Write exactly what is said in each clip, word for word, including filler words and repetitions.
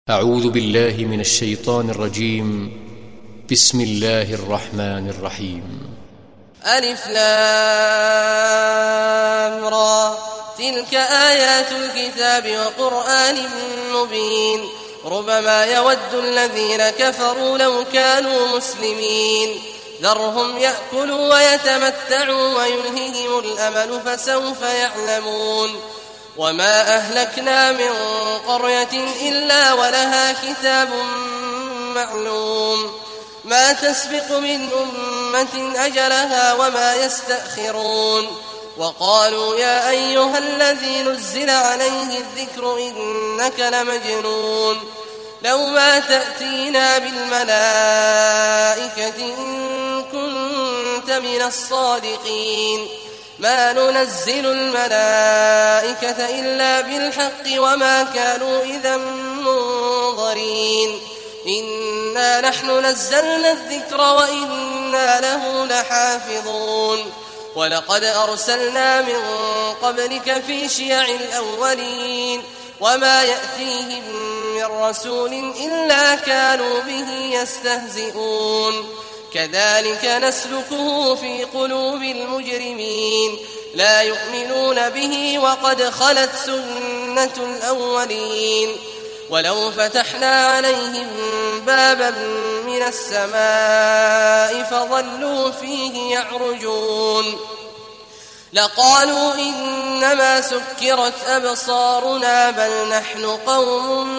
أعوذ بالله من الشيطان الرجيم. بسم الله الرحمن الرحيم. ألف لام را تلك آيات الكتاب وقرآن مبين ربما يود الذين كفروا لو كانوا مسلمين ذرهم يأكلوا ويتمتعوا ويلههم الأمل فسوف يعلمون وما أهلكنا من قرية إلا ولها كتاب معلوم ما تسبق من أمة أجلها وما يستأخرون وقالوا يا أيها الذي نزل عليه الذكر إنك لمجنون لو ما تأتينا بالملائكة إن كنت من الصادقين ما ننزل الملائكة إلا بالحق وما كانوا إذا منظرين إنا نحن نزلنا الذكر وإنا له لحافظون ولقد أرسلنا من قبلك في شيع الأولين وما يأتيهم من رسول إلا كانوا به يستهزئون كذلك نسلكه في قلوب المجرمين لا يؤمنون به وقد خلت سنة الأولين ولو فتحنا عليهم بابا من السماء فظلوا فيه يعرجون لقالوا إنما سكرت أبصارنا بل نحن قوم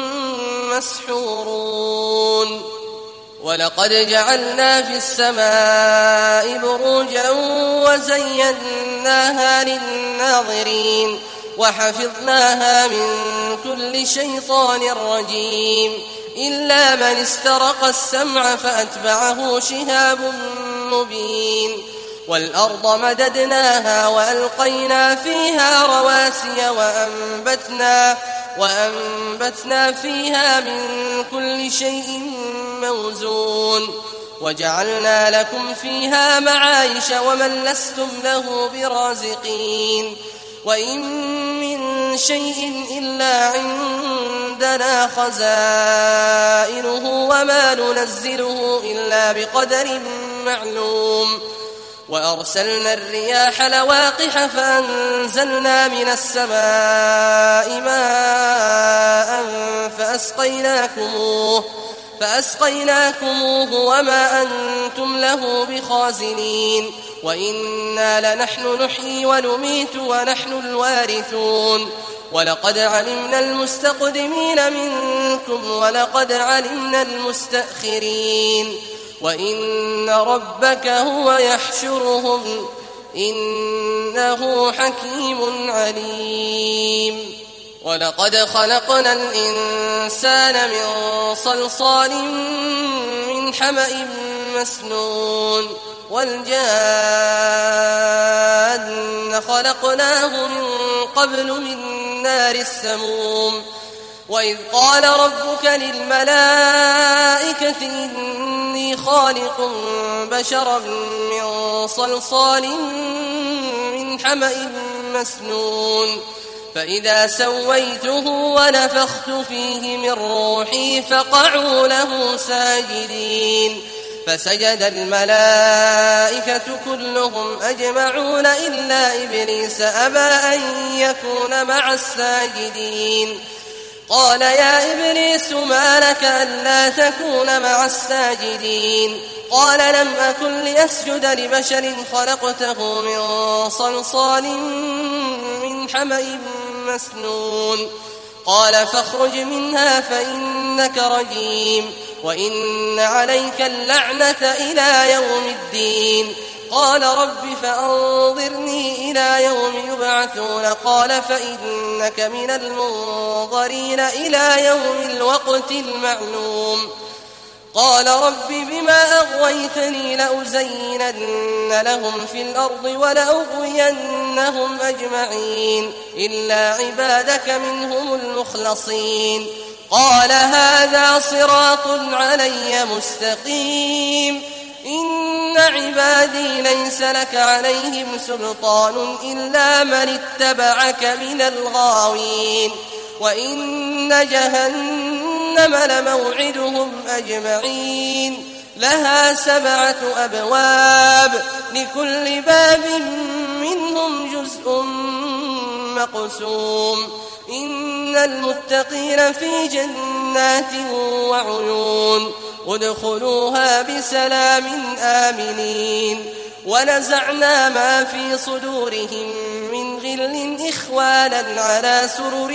مسحورون ولقد جعلنا في السماء بروجا وزيناها للناظرين وحفظناها من كل شيطان رجيم إلا من استرق السمع فأتبعه شهاب مبين والأرض مددناها وألقينا فيها رواسي وأنبتنا, وأنبتنا فيها من كل شيء موزون وجعلنا لكم فيها معايش ومن لستم له برازقين وإن من شيء إلا عندنا خزائنه وما ننزله إلا بقدر معلوم وأرسلنا الرياح لواقح فأنزلنا من السماء ماء فأسقيناكموه, فأسقيناكموه وما أنتم له بخازنين وإنا لنحن نحيي ونميت ونحن الوارثون ولقد علمنا المستقدمين منكم ولقد علمنا المستأخرين وإن ربك هو يحشرهم إنه حكيم عليم ولقد خلقنا الإنسان من صلصال من حمأ مسنون والجان خلقناه من قبل من نار السموم وإذ قال ربك للملائكة إني خالق بشرا من صلصال من حمأ مسنون فإذا سويته ونفخت فيه من روحي فقعوا له ساجدين فسجد الملائكة كلهم أجمعون إلا إبليس أبى أن يكون مع الساجدين قال يا إبليس ما لك ألا تكون مع الساجدين قال لم أكن لأسجد لبشر خلقته من صلصال من حمأ مسنون قال فاخرج منها فإنك رجيم وإن عليك اللعنة إلى يوم الدين قال رب فأنظرني إلى يوم يبعثون قال فإنك من المنظرين إلى يوم الوقت المعلوم قال رب بما أغويتني لأزينن لهم في الأرض ولأغوينهم أجمعين إلا عبادك منهم المخلصين قال هذا صراط علي مستقيم إن عبادي ليس لك عليهم سلطان إلا من اتبعك من الغاوين وإن جهنم جهنم لموعدهم أجمعين لها سبعة أبواب لكل باب منهم جزء مقسوم إن المتقين في جنات وعيون ادخلوها بسلام آمنين ونزعنا ما في صدورهم من غل إخوانا على سرر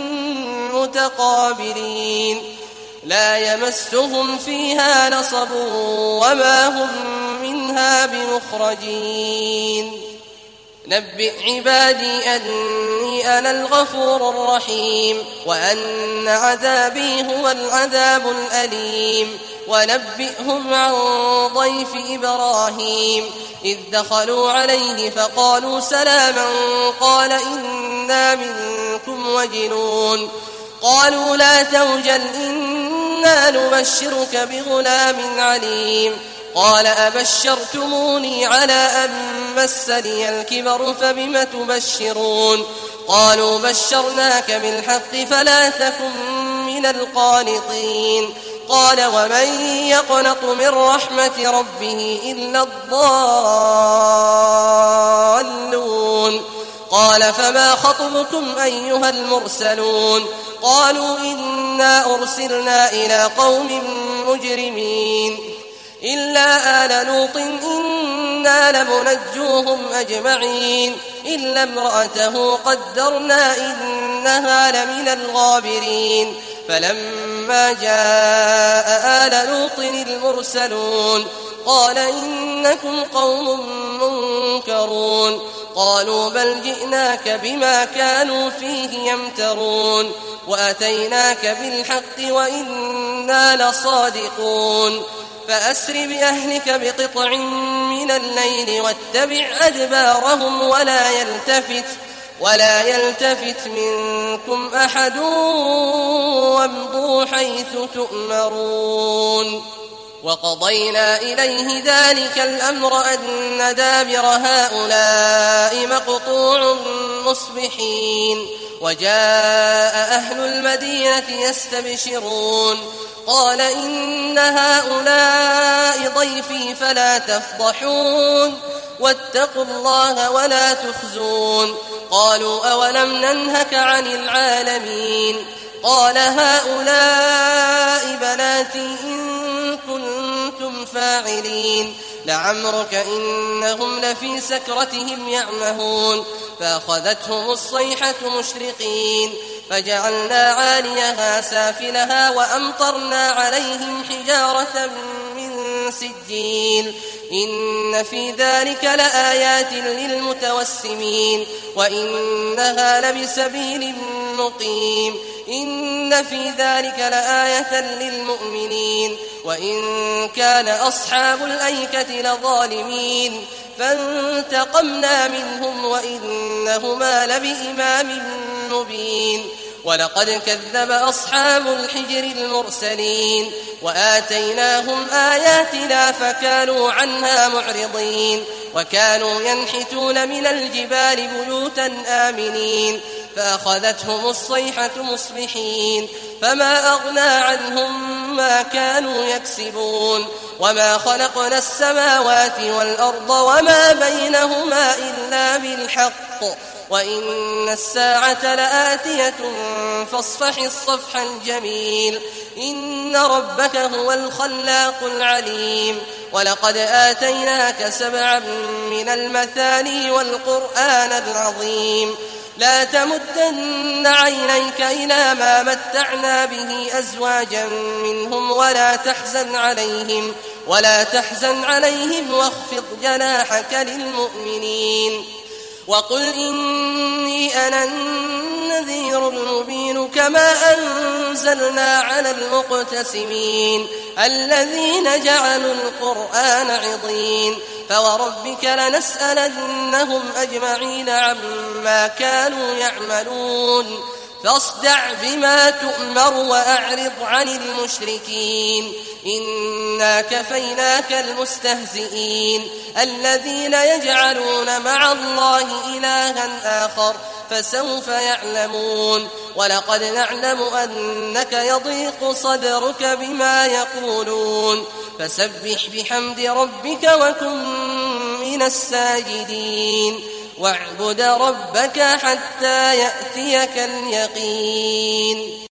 متقابلين لا يمسهم فيها نصب وما هم منها بمخرجين نبئ عبادي أني أنا الغفور الرحيم وأن عذابي هو العذاب الأليم ونبئهم عن ضيف إبراهيم إذ دخلوا عليه فقالوا سلاما قال إنا منكم وجلون قالوا لا توجل إنا نبشرك بغلام عليم قال أبشرتموني على أن مسني الكبر فبم تبشرون قالوا بشرناك بالحق فلا تكن من القانطين قال ومن يقنط من رحمة ربه إلا الضالون قال فما خطبكم أيها المرسلون قالوا إنا أرسلنا إلى قوم مجرمين إلا آل لوط إنا لمنجوهم أجمعين إلا امرأته قدرنا إنها لمن الغابرين فلما جاء آل لوط المرسلون قال إنكم قوم منكرون قالوا بل جئناك بما كانوا فيه يمترون وأتيناك بالحق وإنا لصادقون فأسر بأهلك بقطع من الليل واتبع أدبارهم ولا يلتفت ولا يلتفت منكم أحد وامضوا حيث تؤمرون وقضينا إليه ذلك الأمر أن دابر هؤلاء مقطوع مصبحين وجاء أهل المدينة يستبشرون قال إن هؤلاء ضيفي فلا تفضحون واتقوا الله ولا تخزون قالوا أولم ننهك عن العالمين قال هؤلاء بناتي إن كنتم فاعلين لعمرك إنهم لفي سكرتهم يعمهون فأخذتهم الصيحة مشرقين فجعلنا عاليها سافلها وأمطرنا عليهم حجارة من سجيل إن في ذلك لآيات للمتوسمين وإنها لبسبيل مقيم إن في ذلك لآية للمؤمنين وإن كان أصحاب الأيكة لظالمين فانتقمنا منهم وإنهما لبإمام مبين ولقد كذب أصحاب الحجر المرسلين وآتيناهم آياتنا فكانوا عنها معرضين وكانوا ينحتون من الجبال بيوتا آمنين فأخذتهم الصيحة مصبحين فما أغنى عنهم ما كانوا يكسبون وما خلقنا السماوات والأرض وما بينهما إلا بالحق وإن الساعة لآتية فاصفح الصفح الجميل إن ربك هو الخلاق العليم ولقد آتيناك سبعا من المثاني والقرآن العظيم لا تمدن عينيك إلى ما متعنا به أزواجا منهم ولا تحزن عليهم ولا تحزن عليهم واخفض جناحك للمؤمنين وقل إني أنا النذير المبين كما أنزلنا على المقتسمين الذين جعلوا القرآن عضين فوربك لنسألنهم أجمعين عما كانوا يعملون فاصدع بما تؤمر وأعرض عن المشركين إنا كفيناك المستهزئين الذين يجعلون مع الله إلها آخر فسوف يعلمون ولقد نعلم أنك يضيق صدرك بما يقولون فسبح بحمد ربك وكن من الساجدين واعبد ربك حتى يأتيك اليقين